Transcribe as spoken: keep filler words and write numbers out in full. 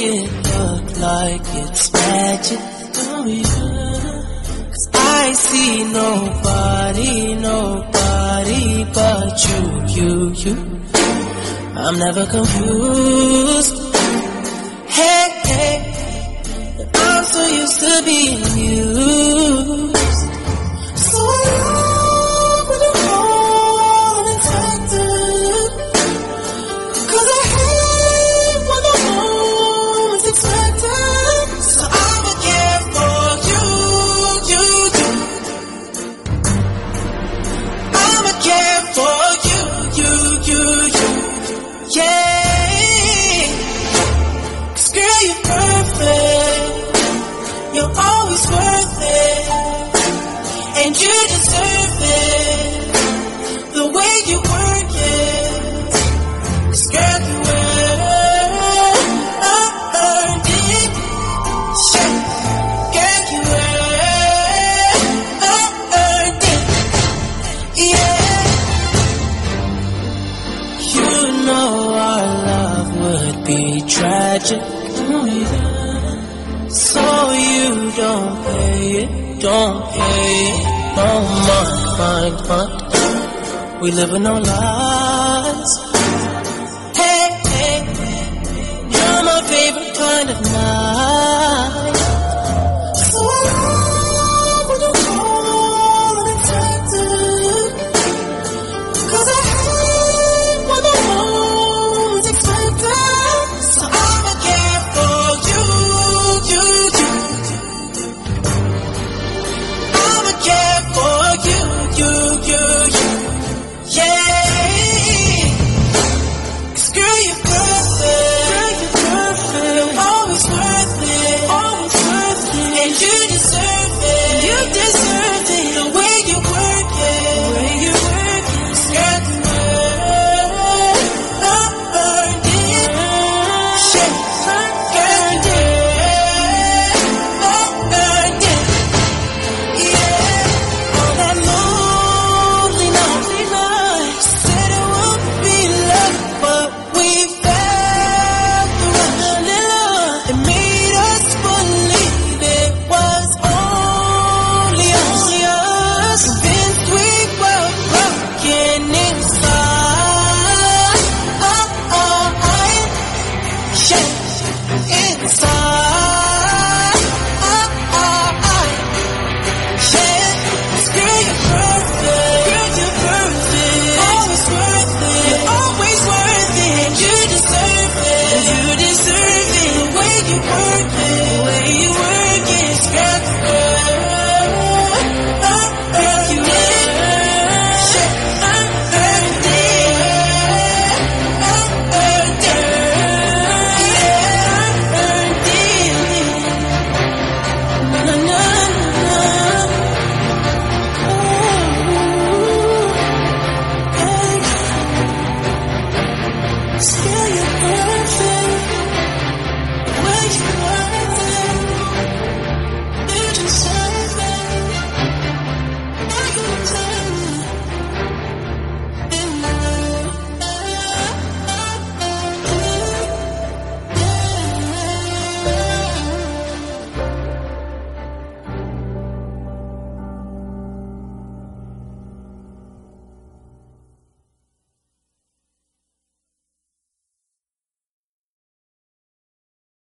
it look like it's magic. Oh yeah. 'Cause I see nobody, nobody but you, you, you. I'm never confused. Hey, hey, I'm so used to being used. So long with a whole infected. 'Cause I hate when the moment's expected. So I'ma care for you, you, you. I'ma care for you, you, you, you. Yeah. 'Cause girl, you're perfect. You're always worth it. And you deserve it. The way you work it. 'Cause girl, you earned it. Shit. Girl, you earned it. Yeah. You know our love would be tragic. Oh yeah. So you don't pay it, don't pay it. Oh my, my, my. We live in no lie.